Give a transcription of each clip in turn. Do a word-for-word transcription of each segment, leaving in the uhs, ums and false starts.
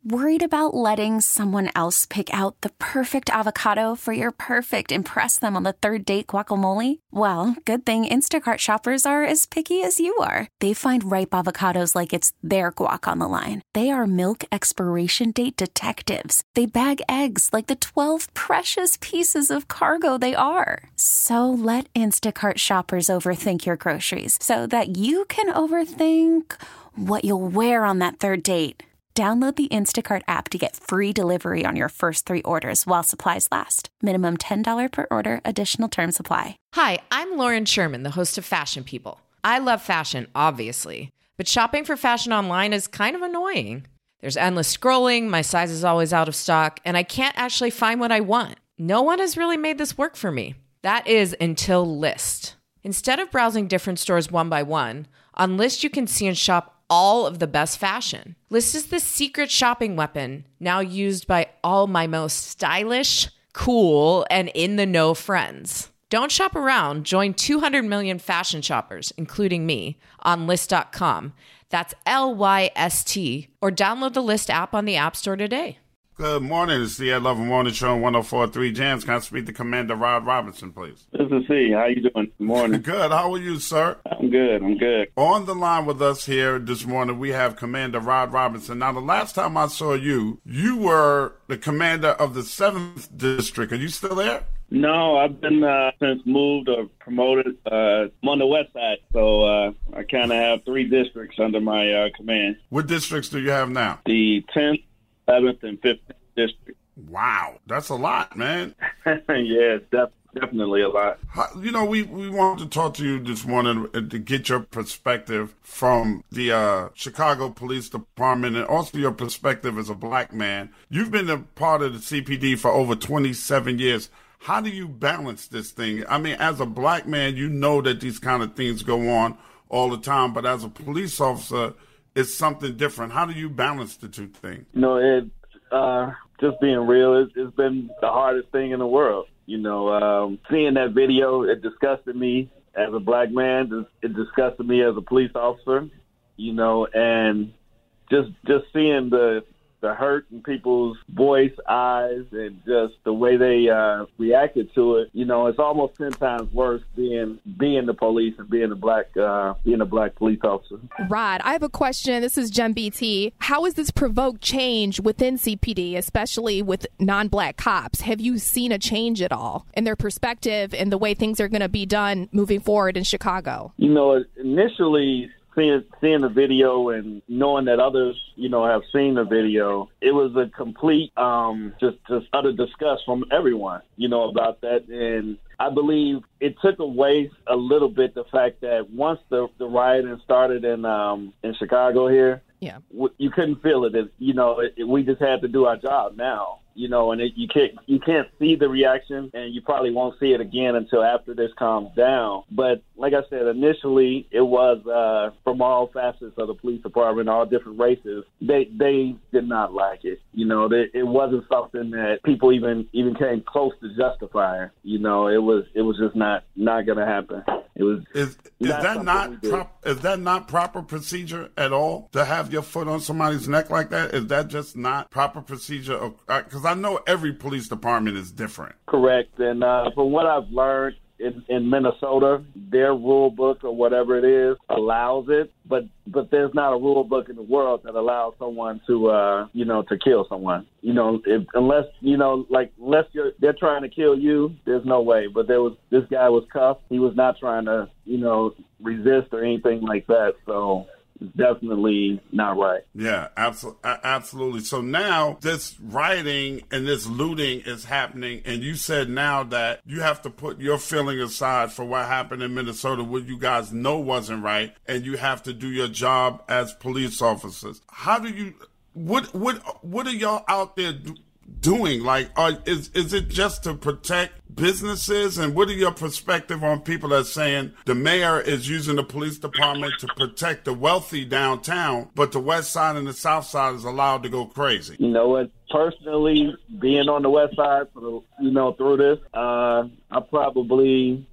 Worried about letting someone else pick out the perfect avocado for your perfect impress them on the third date guacamole? Well, good thing Instacart shoppers are as picky as you are. They find ripe avocados like it's their guac on the line. They are milk expiration date detectives. They bag eggs like the twelve precious pieces of cargo they are. So let Instacart shoppers overthink your groceries so that you can overthink what you'll wear on that third date. Download the Instacart app to get free delivery on your first three orders while supplies last. Minimum ten dollars per order. Additional terms apply. Hi, I'm Lauren Sherman, the host of Fashion People. I love fashion, obviously, but shopping for fashion online is kind of annoying. There's endless scrolling, my size is always out of stock, and I can't actually find what I want. No one has really made this work for me. That is until Lyst. Instead of browsing different stores one by one, on Lyst you can see and shop all of the best fashion. Lyst is the secret shopping weapon now used by all my most stylish, cool, and in-the-know friends. Don't shop around. Join two hundred million fashion shoppers, including me, on Lyst dot com. That's L Y S T. Or download the Lyst app on the App Store today. Good morning. It's the Ed Lover Morning Show on one oh four point three Jams. Can I speak to Commander Rod Robinson, please? This is C. How you doing? Good morning. Good. How are you, sir? I'm good. I'm good. On the line with us here this morning, we have Commander Rod Robinson. Now, the last time I saw you, you were the commander of the seventh District. Are you still there? No, I've been uh, since moved or promoted. Uh, I'm on the west side, so uh, I kind of have three districts under my uh, command. What districts do you have now? The tenth, eleventh, and fifteenth District. Wow, that's a lot, man. Yeah, it's def- definitely a lot. How, you know, we, we wanted to talk to you this morning to get your perspective from the uh, Chicago Police Department and also your perspective as a black man. You've been a part of the C P D for over twenty-seven years. How do you balance this thing? I mean, as a black man, you know that these kind of things go on all the time, but as a police officer, it's something different. How do you balance the two things? You know, it, uh, just being real, it's, it's been the hardest thing in the world. You know, um, seeing that video, it disgusted me as a black man. It disgusted me as a police officer, you know, and just just seeing the the hurt in people's voice, eyes, and just the way they uh, reacted to it. You know, it's almost ten times worse being being the police and being a black uh, being a black police officer. Rod, I have a question. This is Jen B T. How has this provoked change within C P D, especially with non-black cops? Have you seen a change at all in their perspective and the way things are going to be done moving forward in Chicago? You know, initially, Seeing, seeing the video and knowing that others, you know, have seen the video, it was a complete, um, just, just utter disgust from everyone, you know, about that. And I believe it took away a little bit the fact that once the, the rioting started in um, in Chicago here, yeah, w- you couldn't feel it. it you know, it, it, we just had to do our job now. You know, and it, you can't you can't see the reaction, and you probably won't see it again until after this calms down. But like I said, initially it was uh, from all facets of the police department, all different races. They they did not like it. You know, they, it wasn't something that people even even came close to justifying. You know, it was it was just not not going to happen. It was. Is is that not prop, is that not proper procedure at all to have your foot on somebody's neck like that? Is that just not proper procedure? Because I know every police department is different. Correct, and uh, from what I've learned in, in Minnesota, their rule book or whatever it is allows it, but but there's not a rule book in the world that allows someone to uh, you know to kill someone. You know, if, unless you know, like unless you're, they're trying to kill you, there's no way. But there was this guy was cuffed. He was not trying to you know resist or anything like that. So. It's definitely not right. Yeah, absolutely. Absolutely. So now this rioting and this looting is happening, and you said now that you have to put your feeling aside for what happened in Minnesota, what you guys know wasn't right, and you have to do your job as police officers. How do you? What what what are y'all out there do, doing? Like, are, is is it just to protect businesses? And what are your perspective on people that are saying the mayor is using the police department to protect the wealthy downtown, but the west side and the south side is allowed to go crazy? You know what? Personally, being on the west side, for the, you know, through this, uh, I probably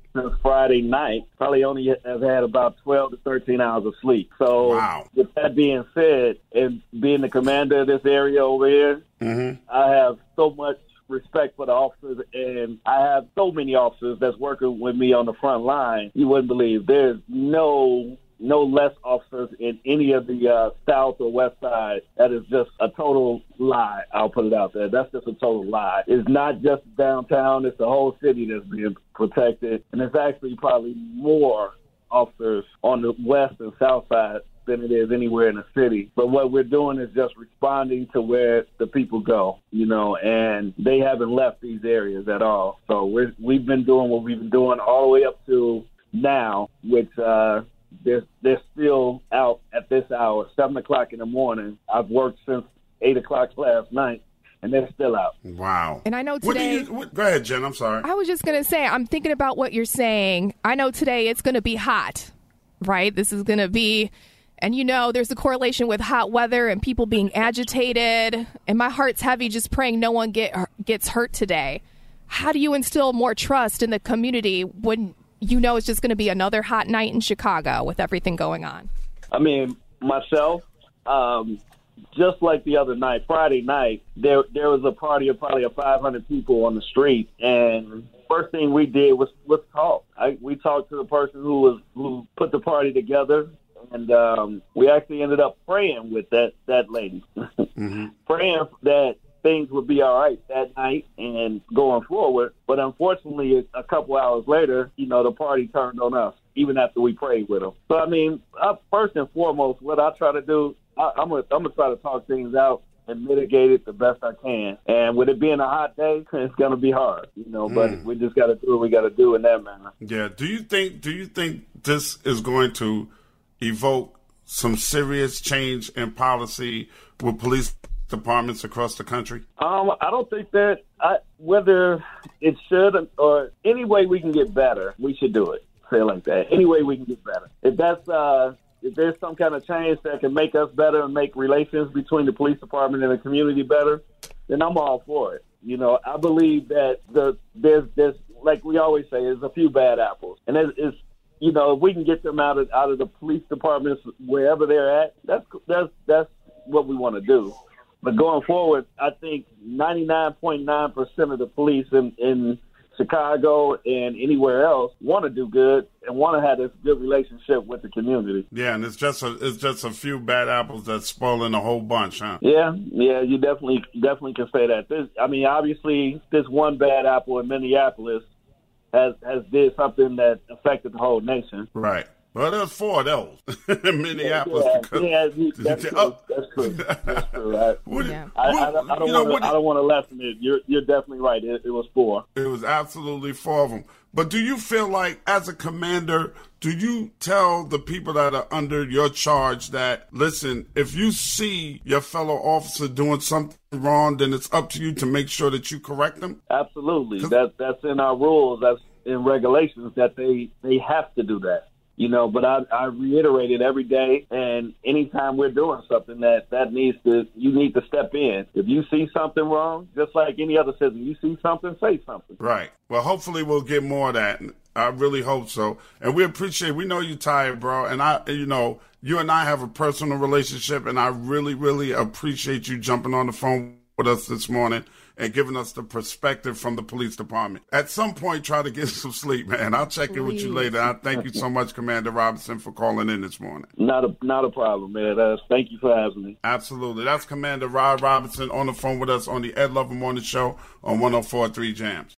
since Friday night. Probably only have had about twelve to thirteen hours of sleep. So wow. With that being said, and being the commander of this area over here, mm-hmm. I have so much respect for the officers, and I have so many officers that's working with me on the front line. You wouldn't believe there's no no less officers in any of the uh, south or west side. That is just a total lie. I'll put it out there. That's just a total lie. It's not just downtown. It's the whole city that's being protected, and it's actually probably more officers on the west and south side than it is anywhere in the city. But what we're doing is just responding to where the people go, you know, and they haven't left these areas at all. So we're, we've been doing what we've been doing all the way up to now, which uh, they're, they're still out at this hour, seven o'clock in the morning. I've worked since eight o'clock last night, and they're still out. Wow. And I know What do today... you, what, go ahead, Jen. I'm sorry. I was just going to say, I'm thinking about what you're saying. I know today it's going to be hot, right? This is going to be... And, you know, there's a correlation with hot weather and people being agitated. And my heart's heavy just praying no one get gets hurt today. How do you instill more trust in the community when you know it's just going to be another hot night in Chicago with everything going on? I mean, myself, um, just like the other night, Friday night, there there was a party of probably of five hundred people on the street. And first thing we did was, was talk. I, we talked to the person who was who put the party together. And um, we actually ended up praying with that, that lady, mm-hmm. praying that things would be all right that night and going forward. But unfortunately, a couple hours later, you know, the party turned on us, even after we prayed with them. So, I mean, I, first and foremost, what I try to do, I, I'm going I'm to try to talk things out and mitigate it the best I can. And with it being a hot day, it's going to be hard, you know, but mm. we just got to do what we got to do in that manner. Yeah. Do you think, do you think this is going to evoke some serious change in policy with police departments across the country? Um, I don't think that I, whether it should or any way we can get better, we should do it. Say it like that. Any way we can get better. If that's uh, if there's some kind of change that can make us better and make relations between the police department and the community better, then I'm all for it. You know, I believe that the there's there's like we always say, there's a few bad apples, and it's, it's you know, if we can get them out of out of the police departments wherever they're at, that's that's that's what we want to do. But going forward, I think ninety-nine point nine percent of the police in, in Chicago and anywhere else want to do good and want to have this good relationship with the community. Yeah, and it's just a it's just a few bad apples that's spoiling a whole bunch, huh? Yeah, yeah, you definitely definitely can say that. This, I mean, obviously, this one bad apple in Minneapolis has has did something that affected the whole nation. Right. Well, there's four of those in Minneapolis. Yeah, because, yeah, that's true. oh. That's true. That's true. Right? What, yeah. I, I, I don't want to. I don't want to lessen it. You're you're definitely right. It, it was four. It was absolutely four of them. But do you feel like, as a commander, do you tell the people that are under your charge that, listen, if you see your fellow officer doing something wrong, then it's up to you to make sure that you correct them? Absolutely. That that's in our rules. That's in regulations that they they have to do that. You know, but I, I reiterate it every day, and anytime we're doing something that, that needs to, you need to step in. If you see something wrong, just like any other citizen, you see something, say something. Right. Well, hopefully we'll get more of that. I really hope so. And we appreciate, we know you're tired, bro. And I, you know, you and I have a personal relationship, and I really, really appreciate you jumping on the phone with us this morning and giving us the perspective from the police department. At some point, try to get some sleep, man. I'll check in with you later. I thank you so much, Commander Robinson, for calling in this morning. Not a not a problem, man. Uh, thank you for having me. Absolutely. That's Commander Rod Robinson on the phone with us on the Ed Lover Morning Show on one oh four point three Jams.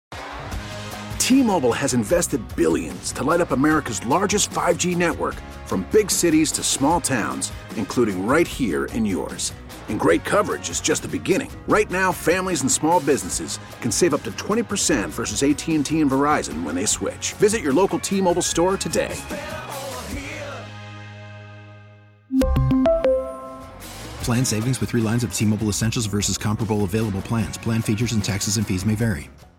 T-Mobile has invested billions to light up America's largest five G network, from big cities to small towns, including right here in yours. And great coverage is just the beginning. Right now, families and small businesses can save up to twenty percent versus A T and T and Verizon when they switch. Visit your local T-Mobile store today. Plan savings with three lines of T-Mobile Essentials versus comparable available plans. Plan features and taxes and fees may vary.